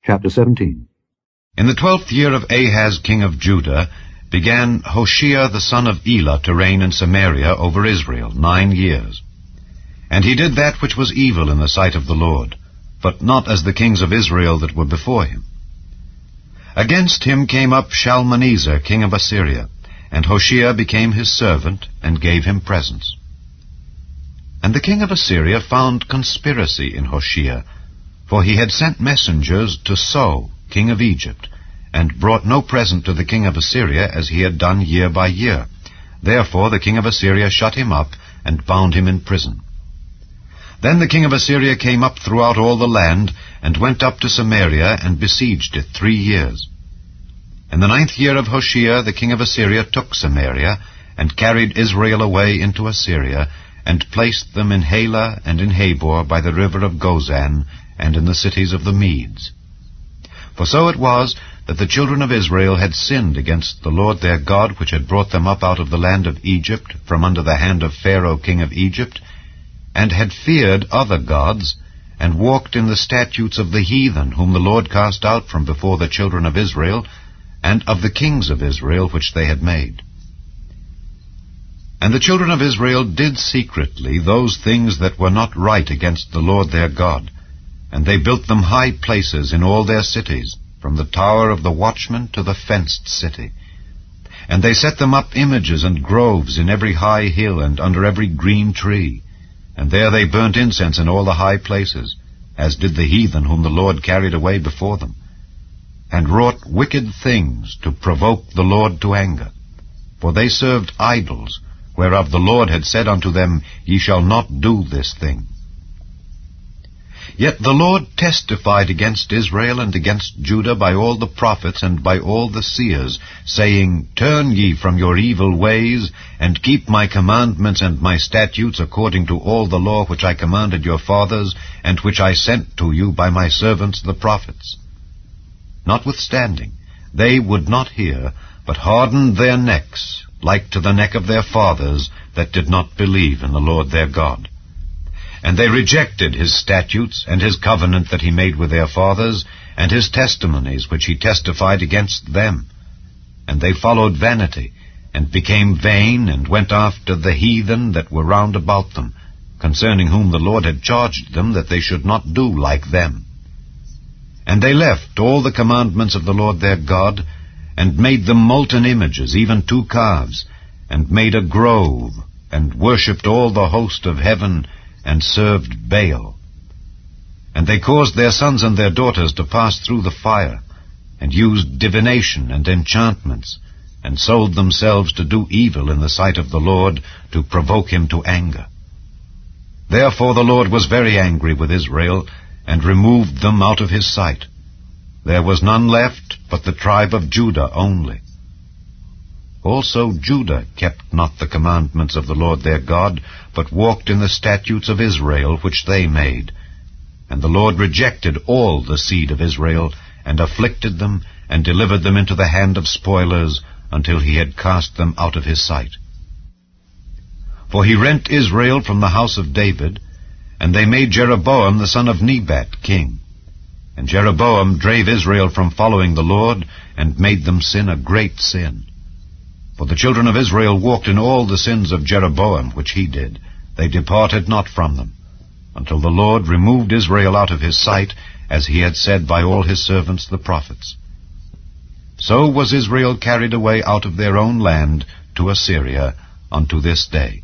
Chapter 17. In the 12th year of Ahaz king of Judah began Hoshea the son of Elah to reign in Samaria over Israel 9 years. And he did that which was evil in the sight of the Lord, but not as the kings of Israel that were before him. Against him came up Shalmaneser king of Assyria, and Hoshea became his servant, and gave him presents. And the king of Assyria found conspiracy in Hoshea, for he had sent messengers to So, king of Egypt, and brought no present to the king of Assyria as he had done year by year. Therefore the king of Assyria shut him up, and bound him in prison. Then the king of Assyria came up throughout all the land, and went up to Samaria, and besieged it 3 years. In the 9th year of Hoshea the king of Assyria took Samaria, and carried Israel away into Assyria, and placed them in Halah and in Habor by the river of Gozan, and in the cities of the Medes. For so it was that the children of Israel had sinned against the Lord their God, which had brought them up out of the land of Egypt, from under the hand of Pharaoh king of Egypt, and had feared other gods, and walked in the statutes of the heathen, whom the Lord cast out from before the children of Israel, and of the kings of Israel which they had made. And the children of Israel did secretly those things that were not right against the Lord their God, and they built them high places in all their cities, from the tower of the watchman to the fenced city. And they set them up images and groves in every high hill and under every green tree. And there they burnt incense in all the high places, as did the heathen whom the Lord carried away before them, and wrought wicked things to provoke the Lord to anger. For they served idols, whereof the Lord had said unto them, Ye shall not do this thing. Yet the Lord testified against Israel and against Judah by all the prophets and by all the seers, saying, Turn ye from your evil ways, and keep my commandments and my statutes according to all the law which I commanded your fathers, and which I sent to you by my servants the prophets. Notwithstanding, they would not hear, but hardened their necks, like to the neck of their fathers that did not believe in the Lord their God. And they rejected his statutes, and his covenant that he made with their fathers, and his testimonies which he testified against them. And they followed vanity, and became vain, and went after the heathen that were round about them, concerning whom the Lord had charged them that they should not do like them. And they left all the commandments of the Lord their God, and made them molten images, even 2 calves, and made a grove, and worshipped all the host of heaven, and served Baal. And they caused their sons and their daughters to pass through the fire, and used divination and enchantments, and sold themselves to do evil in the sight of the Lord, to provoke him to anger. Therefore the Lord was very angry with Israel, and removed them out of his sight. There was none left but the tribe of Judah only. Also Judah kept not the commandments of the Lord their God, but walked in the statutes of Israel which they made. And the Lord rejected all the seed of Israel, and afflicted them, and delivered them into the hand of spoilers, until he had cast them out of his sight. For he rent Israel from the house of David, and they made Jeroboam the son of Nebat king. And Jeroboam drave Israel from following the Lord, and made them sin a great sin. For the children of Israel walked in all the sins of Jeroboam which he did. They departed not from them, until the Lord removed Israel out of his sight, as he had said by all his servants the prophets. So was Israel carried away out of their own land to Assyria unto this day.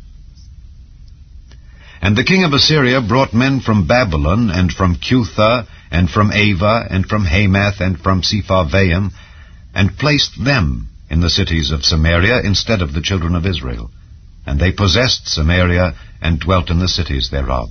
And the king of Assyria brought men from Babylon, and from Cutha, and from Ava, and from Hamath, and from Sepharvaim, and placed them in the cities of Samaria instead of the children of Israel. And they possessed Samaria, and dwelt in the cities thereof.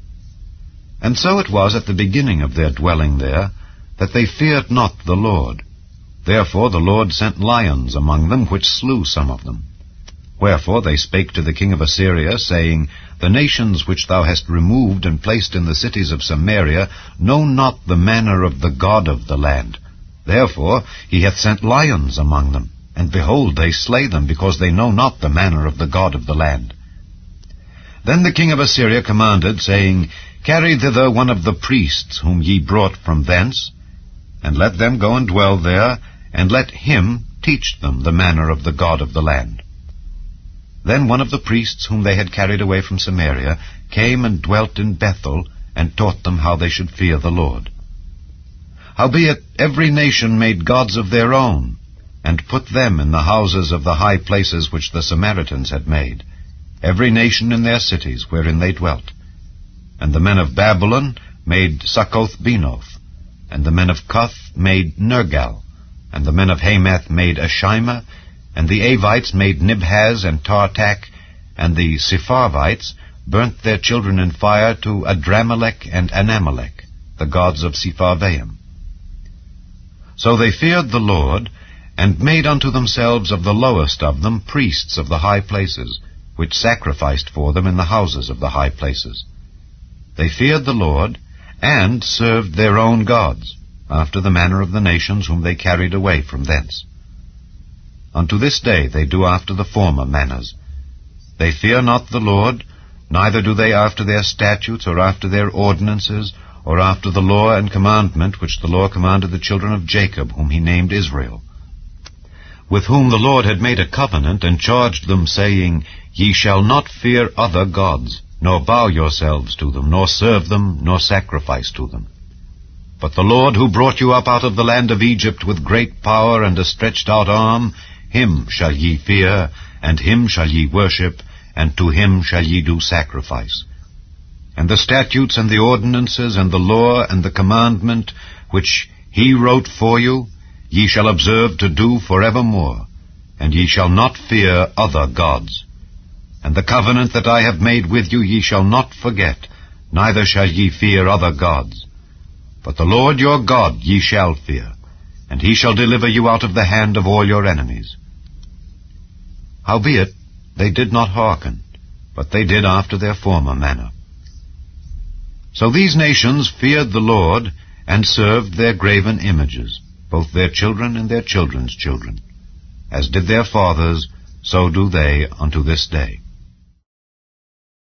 And so it was at the beginning of their dwelling there, that they feared not the Lord. Therefore the Lord sent lions among them, which slew some of them. Wherefore they spake to the king of Assyria, saying, The nations which thou hast removed and placed in the cities of Samaria know not the manner of the God of the land. Therefore he hath sent lions among them. And behold, they slay them, because they know not the manner of the God of the land. Then the king of Assyria commanded, saying, Carry thither one of the priests whom ye brought from thence, and let them go and dwell there, and let him teach them the manner of the God of the land. Then one of the priests whom they had carried away from Samaria came and dwelt in Bethel, and taught them how they should fear the Lord. Howbeit every nation made gods of their own, and put them in the houses of the high places which the Samaritans had made, every nation in their cities wherein they dwelt. And the men of Babylon made Succoth-Benoth, and the men of Cuth made Nergal, and the men of Hamath made Ashima, and the Avites made Nibhaz and Tartak, and the Sepharvites burnt their children in fire to Adramelech and Anamelech, the gods of Sepharvaim. So they feared the Lord, and made unto themselves of the lowest of them priests of the high places, which sacrificed for them in the houses of the high places. They feared the Lord, and served their own gods, after the manner of the nations whom they carried away from thence. Unto this day they do after the former manners. They fear not the Lord, neither do they after their statutes, or after their ordinances, or after the law and commandment which the Lord commanded the children of Jacob, whom he named Israel, with whom the Lord had made a covenant, and charged them, saying, Ye shall not fear other gods, nor bow yourselves to them, nor serve them, nor sacrifice to them. But the Lord, who brought you up out of the land of Egypt with great power and a stretched out arm, him shall ye fear, and him shall ye worship, and to him shall ye do sacrifice. And the statutes and the ordinances and the law and the commandment which he wrote for you, ye shall observe to do forevermore, and ye shall not fear other gods. And the covenant that I have made with you ye shall not forget, neither shall ye fear other gods. But the Lord your God ye shall fear, and he shall deliver you out of the hand of all your enemies. Howbeit they did not hearken, but they did after their former manner. So these nations feared the Lord, and served their graven images, both their children and their children's children. As did their fathers, so do they unto this day.